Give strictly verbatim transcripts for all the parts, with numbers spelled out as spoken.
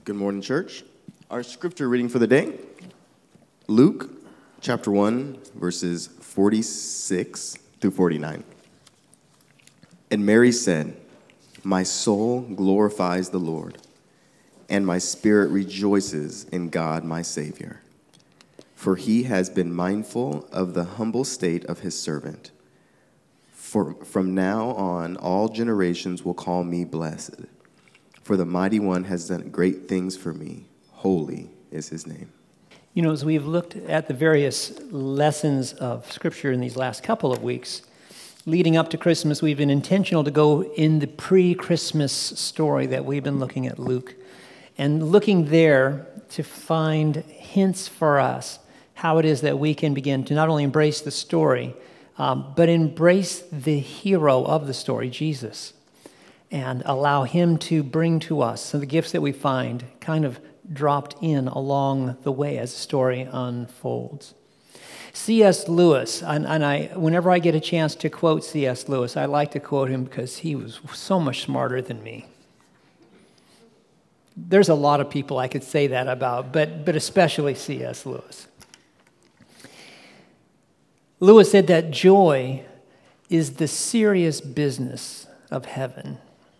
Good morning, church. Our scripture reading for the day, Luke chapter one, verses forty-six through forty-nine. And Mary said, "My soul glorifies the Lord, and my spirit rejoices in God my Savior. For he has been mindful of the humble state of his servant. For from now on all generations will call me blessed. For the Mighty One has done great things for me. Holy is his name." You know, as we've looked at the various lessons of Scripture in these last couple of weeks, leading up to Christmas, we've been intentional to go in the pre-Christmas story that we've been looking at Luke, and looking there to find hints for us how it is that we can begin to not only embrace the story, um, but embrace the hero of the story, Jesus, and allow him to bring to us some of the gifts that we find kind of dropped in along the way as the story unfolds. C S Lewis, and, and I, whenever I get a chance to quote C S Lewis, I like to quote him because he was so much smarter than me. There's a lot of people I could say that about, but, but especially C S Lewis. Lewis said that joy is the serious business of heaven.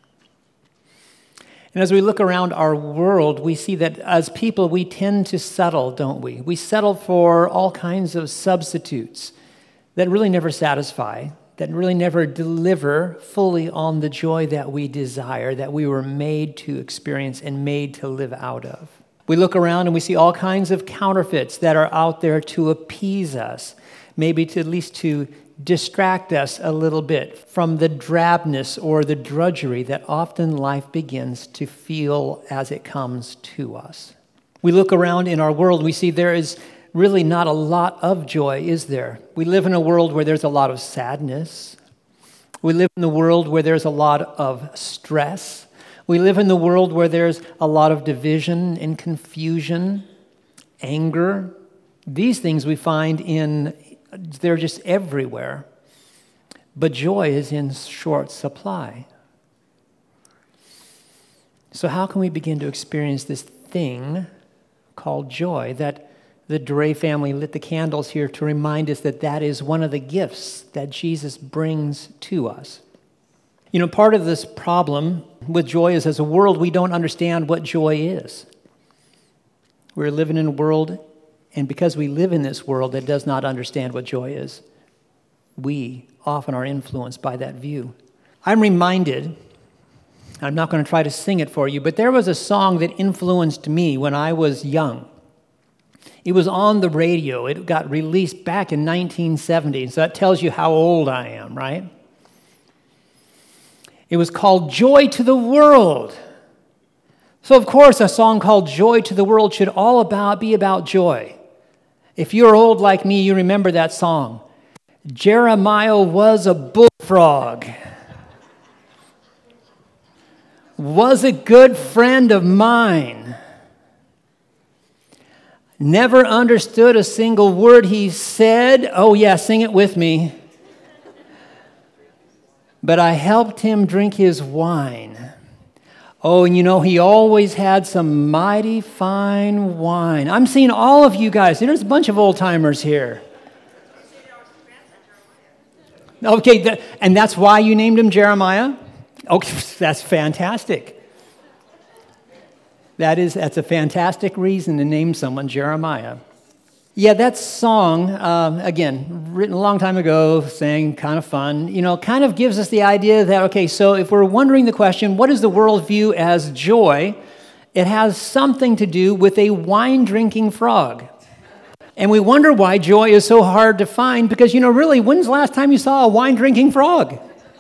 And as we look around our world, we see that as people, we tend to settle, don't we? We settle for all kinds of substitutes that really never satisfy, that really never deliver fully on the joy that we desire, that we were made to experience and made to live out of. We look around and we see all kinds of counterfeits that are out there to appease us, maybe to at least to distract us a little bit from the drabness or the drudgery that often life begins to feel as it comes to us. We look around in our world, we see there is really not a lot of joy, is there? We live in a world where there's a lot of sadness. We live in a world where there's a lot of stress. We live in the world where there's a lot of division and confusion, anger. These things we find in They're just everywhere. But joy is in short supply. So how can we begin to experience this thing called joy that the Dre family lit the candles here to remind us that that is one of the gifts that Jesus brings to us? You know, part of this problem with joy is as a world, we don't understand what joy is. We're living in a world, and because we live in this world that does not understand what joy is, we often are influenced by that view. I'm reminded, I'm not going to try to sing it for you, but there was a song that influenced me when I was young. It was on the radio. It got released back in nineteen seventy, so that tells you how old I am, right? It was called Joy to the World. So, of course, a song called Joy to the World should all about be about joy. If you're old like me, you remember that song. Jeremiah was a bullfrog, was a good friend of mine, never understood a single word he said. Oh yeah, sing it with me. But I helped him drink his wine. Oh, and you know, he always had some mighty fine wine. I'm seeing all of you guys. There's a bunch of old-timers here. Okay, th- and that's why you named him Jeremiah? Okay, that's fantastic. That is, that's a fantastic reason to name someone Jeremiah. Yeah, that song, um, again, written a long time ago, sang kind of fun, you know, kind of gives us the idea that, okay, so if we're wondering the question, what is the world view as joy? It has something to do with a wine-drinking frog. And we wonder why joy is so hard to find because, you know, really, when's the last time you saw a wine-drinking frog?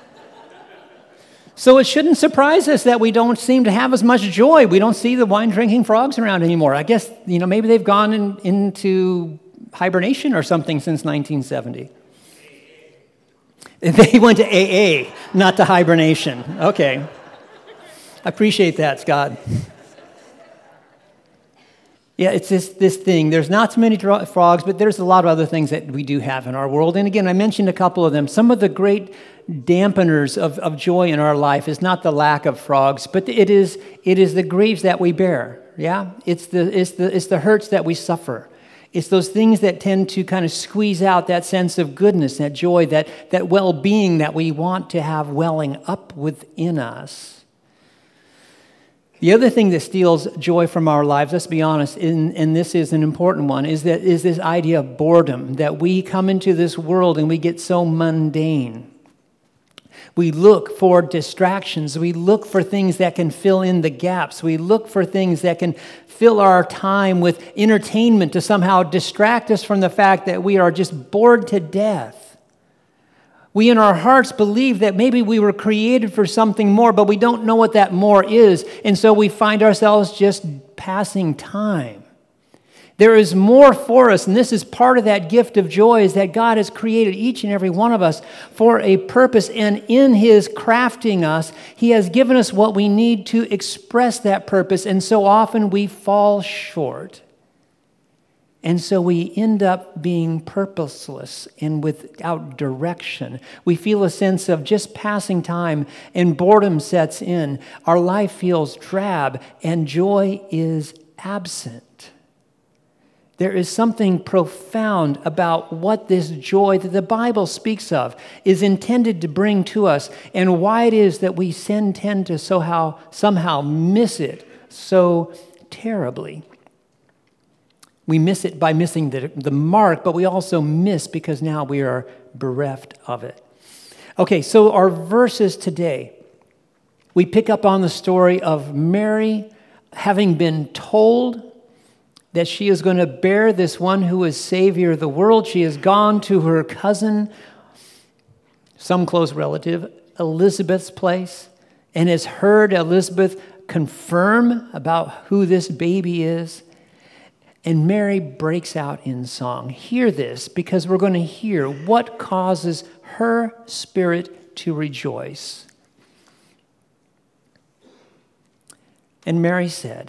So it shouldn't surprise us that we don't seem to have as much joy. We don't see the wine-drinking frogs around anymore. I guess, you know, maybe they've gone in, into hibernation or something since nineteen seventy. They went to A A, not to hibernation. Okay. I appreciate that, Scott. Yeah, it's this, this thing. There's not so many dro- frogs, but there's a lot of other things that we do have in our world. And again, I mentioned a couple of them. Some of the great dampeners of, of joy in our life is not the lack of frogs, but it is it is the griefs that we bear, yeah? It's the, it's the, it's the hurts that we suffer. It's those things that tend to kind of squeeze out that sense of goodness, that joy, that, that well-being that we want to have welling up within us. The other thing that steals joy from our lives, let's be honest, and, and this is an important one, is that is this idea of boredom, that we come into this world and we get so mundane. We look for distractions. We look for things that can fill in the gaps. We look for things that can fill our time with entertainment to somehow distract us from the fact that we are just bored to death. We in our hearts believe that maybe we were created for something more, but we don't know what that more is. And so we find ourselves just passing time. There is more for us, and this is part of that gift of joy, is that God has created each and every one of us for a purpose, and in His crafting us, He has given us what we need to express that purpose, and so often we fall short. And so we end up being purposeless and without direction. We feel a sense of just passing time, and boredom sets in. Our life feels drab, and joy is absent. There is something profound about what this joy that the Bible speaks of is intended to bring to us, and why it is that we tend to somehow, somehow miss it so terribly. We miss it by missing the, the mark, but we also miss because now we are bereft of it. Okay, so our verses today, we pick up on the story of Mary having been told that she is going to bear this one who is Savior of the world. She has gone to her cousin, some close relative, Elizabeth's place, and has heard Elizabeth confirm about who this baby is. And Mary breaks out in song. Hear this, because we're going to hear what causes her spirit to rejoice. And Mary said,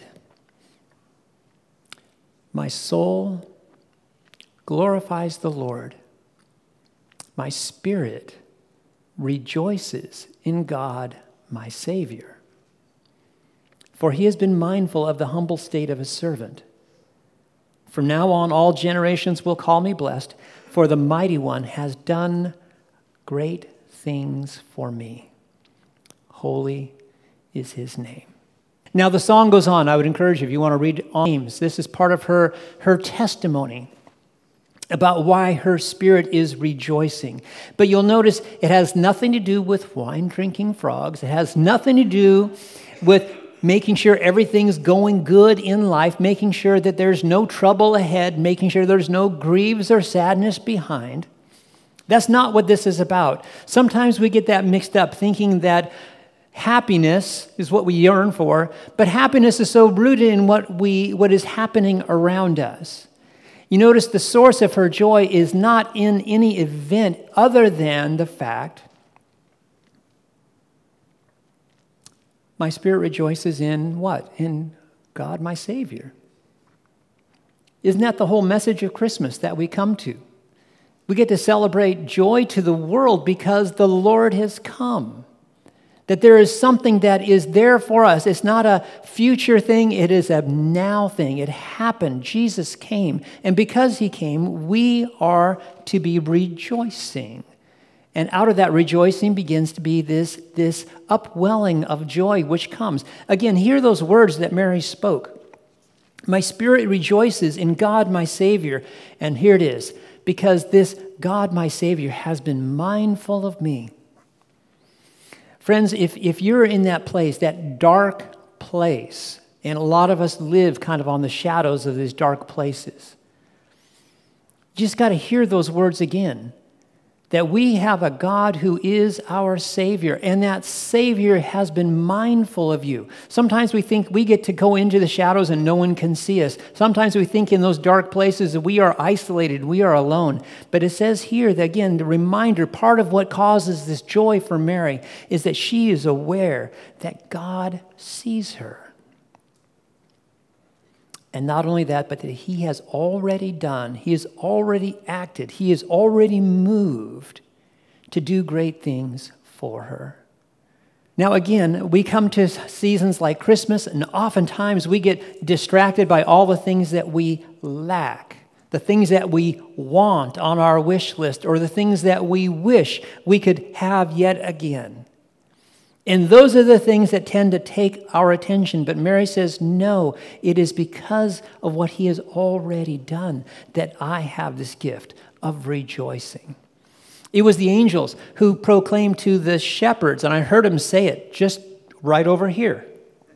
"My soul glorifies the Lord. My spirit rejoices in God, my Savior. For He has been mindful of the humble state of His servant. From now on, all generations will call me blessed, for the Mighty One has done great things for me. Holy is His name." Now, the song goes on. I would encourage you, if you want to read James, this is part of her, her testimony about why her spirit is rejoicing. But you'll notice it has nothing to do with wine-drinking frogs. It has nothing to do with making sure everything's going good in life, making sure that there's no trouble ahead, making sure there's no griefs or sadness behind. That's not what this is about. Sometimes we get that mixed up, thinking that happiness is what we yearn for, but happiness is so rooted in what we what is happening around us. You notice the source of her joy is not in any event other than the fact, my spirit rejoices in what? In God, my Savior. Isn't that the whole message of Christmas that we come to? We get to celebrate joy to the world because the Lord has come. That there is something that is there for us. It's not a future thing, it is a now thing. It happened. Jesus came. And because He came, we are to be rejoicing. And out of that rejoicing begins to be this, this upwelling of joy which comes. Again, hear those words that Mary spoke. My spirit rejoices in God, my Savior. And here it is. Because this God, my Savior, has been mindful of me. Friends, if, if you're in that place, that dark place, and a lot of us live kind of on the shadows of these dark places, you just got to hear those words again, that we have a God who is our Savior, and that Savior has been mindful of you. Sometimes we think we get to go into the shadows and no one can see us. Sometimes we think in those dark places that we are isolated, we are alone. But it says here that, again, the reminder, part of what causes this joy for Mary is that she is aware that God sees her. And not only that, but that He has already done, He has already acted, He is already moved to do great things for her. Now, again, we come to seasons like Christmas, and oftentimes we get distracted by all the things that we lack, the things that we want on our wish list, or the things that we wish we could have yet again. And those are the things that tend to take our attention. But Mary says, no, it is because of what he has already done that I have this gift of rejoicing. It was the angels who proclaimed to the shepherds, and I heard him say it just right over here,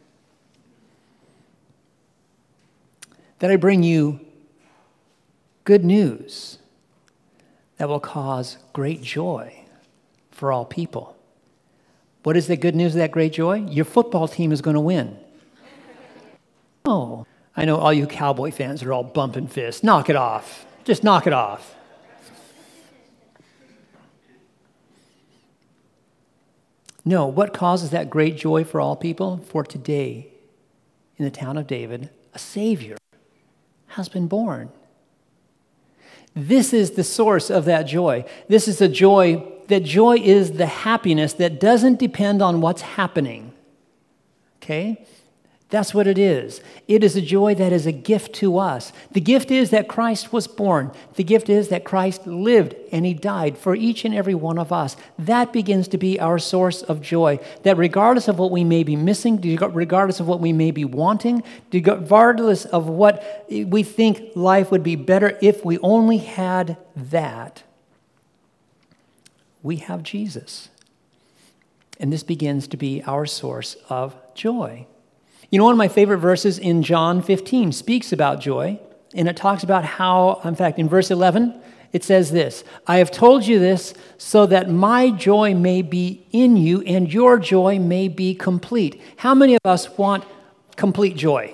that I bring you good news that will cause great joy for all people. What is the good news of that great joy? Your football team is going to win. Oh, I know all you Cowboy fans are all bumping fists. Knock it off. Just knock it off. No, what causes that great joy for all people? For today, in the town of David, a Savior has been born. This is the source of that joy. This is the joy, that joy is the happiness that doesn't depend on what's happening. Okay? That's what it is. It is a joy that is a gift to us. The gift is that Christ was born. The gift is that Christ lived and he died for each and every one of us. That begins to be our source of joy. That regardless of what we may be missing, regardless of what we may be wanting, regardless of what we think life would be better if we only had that, we have Jesus. And this begins to be our source of joy. You know, one of my favorite verses in John fifteen speaks about joy, and it talks about how, in fact, in verse eleven, it says this, I have told you this so that my joy may be in you and your joy may be complete. How many of us want complete joy?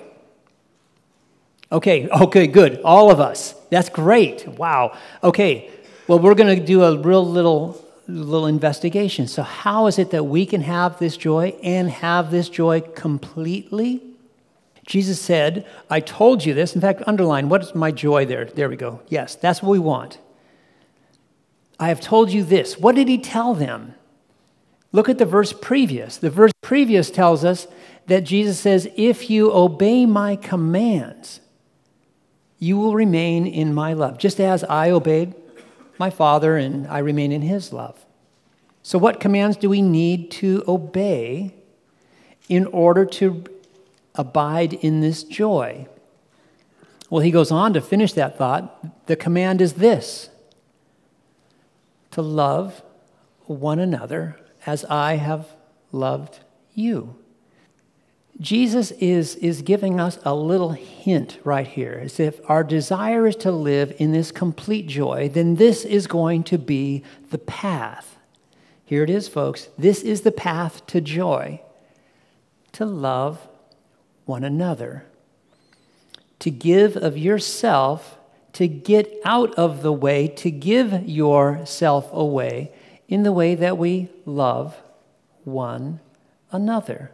Okay, okay, good. All of us. That's great. Wow. Okay, well, we're going to do a real little... little investigation. So how is it that we can have this joy and have this joy completely? Jesus said, I told you this. In fact, underline, what is my joy there? There we go. Yes, that's what we want. I have told you this. What did he tell them? Look at the verse previous. The verse previous tells us that Jesus says, if you obey my commands, you will remain in my love, just as I obeyed my Father, and I remain in his love. So what commands do we need to obey in order to abide in this joy? Well, he goes on to finish that thought. The command is this, to love one another as I have loved you. Jesus is, is giving us a little hint right here. As if our desire is to live in this complete joy, then this is going to be the path. Here it is, folks. This is the path to joy. To love one another. To give of yourself, to get out of the way, to give yourself away in the way that we love one another.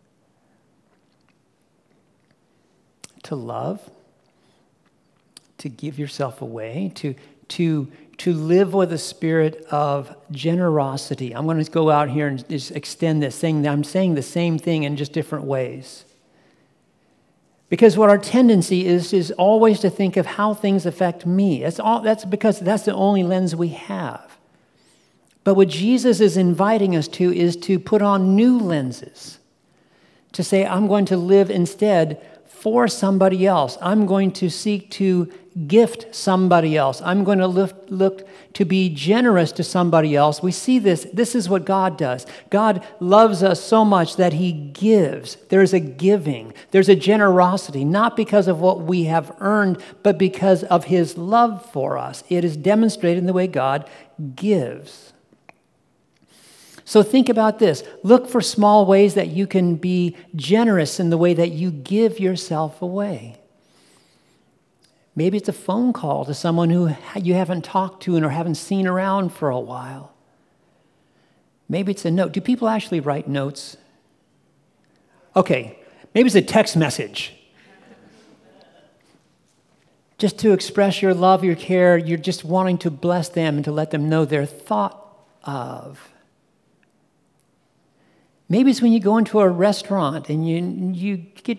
To love, to give yourself away, to, to, to live with a spirit of generosity. I'm going to go out here and just extend this, saying that I'm saying the same thing in just different ways. Because what our tendency is, is always to think of how things affect me. That's, all, that's because that's the only lens we have. But what Jesus is inviting us to is to put on new lenses. To say, I'm going to live instead for somebody else. I'm going to seek to gift somebody else. I'm going to look, look to be generous to somebody else. We see this. This is what God does. God loves us so much that he gives. There's a giving. There's a generosity, not because of what we have earned, but because of his love for us. It is demonstrated in the way God gives. So think about this. Look for small ways that you can be generous in the way that you give yourself away. Maybe it's a phone call to someone who you haven't talked to and or haven't seen around for a while. Maybe it's a note. Do people actually write notes? Okay, maybe it's a text message. Just to express your love, your care, you're just wanting to bless them and to let them know they're thought of. Maybe it's when you go into a restaurant and you, you get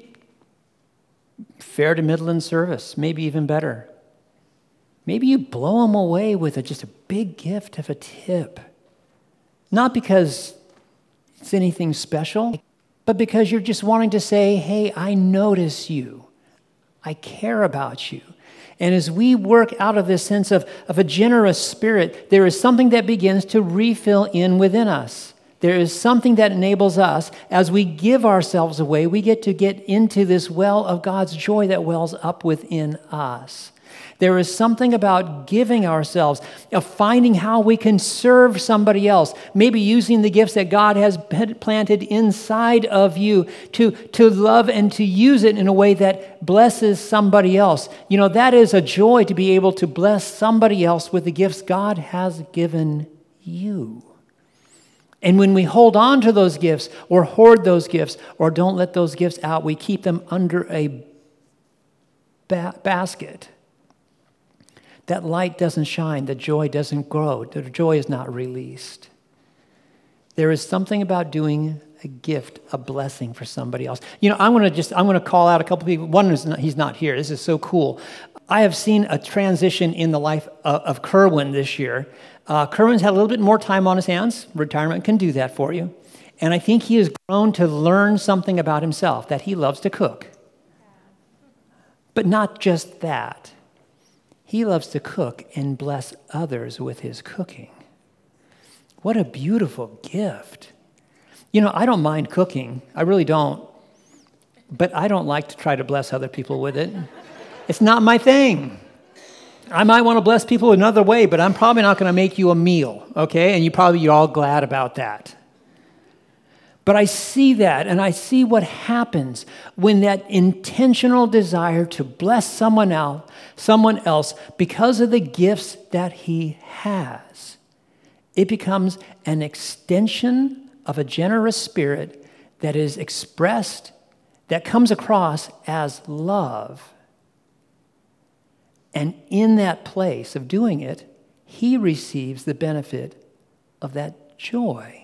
fair to middling service, maybe even better. Maybe you blow them away with a, just a big gift of a tip. Not because it's anything special, but because you're just wanting to say, hey, I notice you. I care about you. And as we work out of this sense of, of a generous spirit, there is something that begins to refill in within us. There is something that enables us, as we give ourselves away, we get to get into this well of God's joy that wells up within us. There is something about giving ourselves, of finding how we can serve somebody else, maybe using the gifts that God has planted inside of you to, to love and to use it in a way that blesses somebody else. You know, that is a joy to be able to bless somebody else with the gifts God has given you. And when we hold on to those gifts or hoard those gifts or don't let those gifts out, we keep them under a ba- basket. That light doesn't shine, the joy doesn't grow, the joy is not released. There is something about doing a gift, a blessing for somebody else. You know, I'm going to just, I'm going to call out a couple people. One is not, he's not here. This is so cool. I have seen a transition in the life of, of Kerwin this year. Uh, Kerwin's had a little bit more time on his hands. Retirement can do that for you. And I think he has grown to learn something about himself, that he loves to cook. But not just that. He loves to cook and bless others with his cooking. What a beautiful gift. You know, I don't mind cooking. I really don't. But I don't like to try to bless other people with it. It's not my thing. I might want to bless people another way, but I'm probably not going to make you a meal, okay? And you probably, you're all glad about that. But I see that, and I see what happens when that intentional desire to bless someone else, someone else because of the gifts that he has, it becomes an extension of a generous spirit that is expressed, that comes across as love. And in that place of doing it, he receives the benefit of that joy.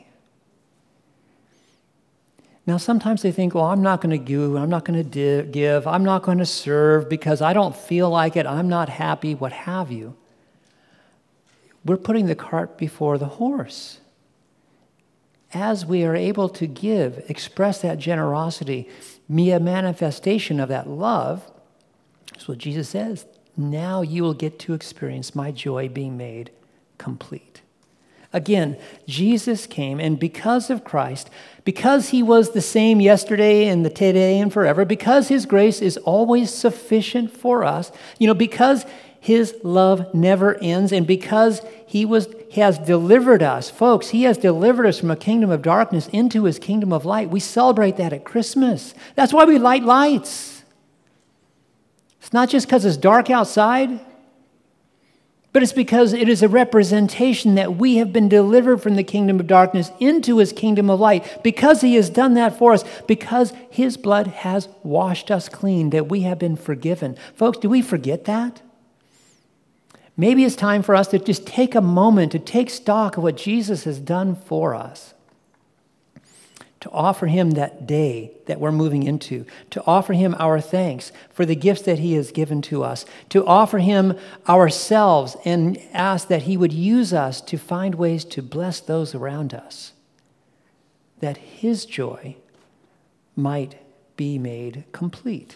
Now, sometimes they think, well, I'm not going to give, I'm not going to give, I'm not going to serve because I don't feel like it, I'm not happy, what have you. We're putting the cart before the horse. As we are able to give, express that generosity, be a manifestation of that love, that's what Jesus says. Now you will get to experience my joy being made complete. Again, Jesus came, and because of Christ, because he was the same yesterday and the today and forever, because his grace is always sufficient for us, you know, because his love never ends, and because he was he has delivered us, folks, he has delivered us from a kingdom of darkness into his kingdom of light. We celebrate that at Christmas. That's why we light lights. It's not just because it's dark outside, but it's because it is a representation that we have been delivered from the kingdom of darkness into his kingdom of light. Because he has done that for us, because his blood has washed us clean, that we have been forgiven. Folks, do we forget that? Maybe it's time for us to just take a moment to take stock of what Jesus has done for us. To offer him that day that we're moving into, to offer him our thanks for the gifts that he has given to us, to offer him ourselves and ask that he would use us to find ways to bless those around us, that his joy might be made complete.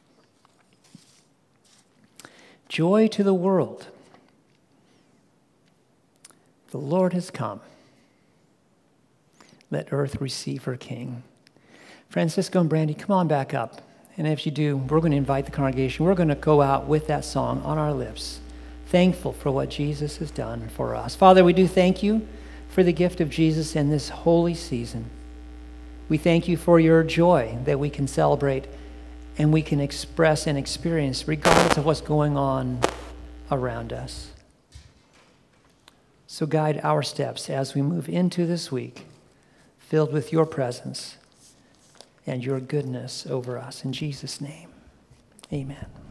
Joy to the world. The Lord has come. Let earth receive her King. Francisco and Brandy, come on back up. And if you do, we're going to invite the congregation. We're going to go out with that song on our lips, thankful for what Jesus has done for us. Father, we do thank you for the gift of Jesus in this holy season. We thank you for your joy that we can celebrate and we can express and experience regardless of what's going on around us. So guide our steps as we move into this week, filled with your presence and your goodness over us. In Jesus' name, amen.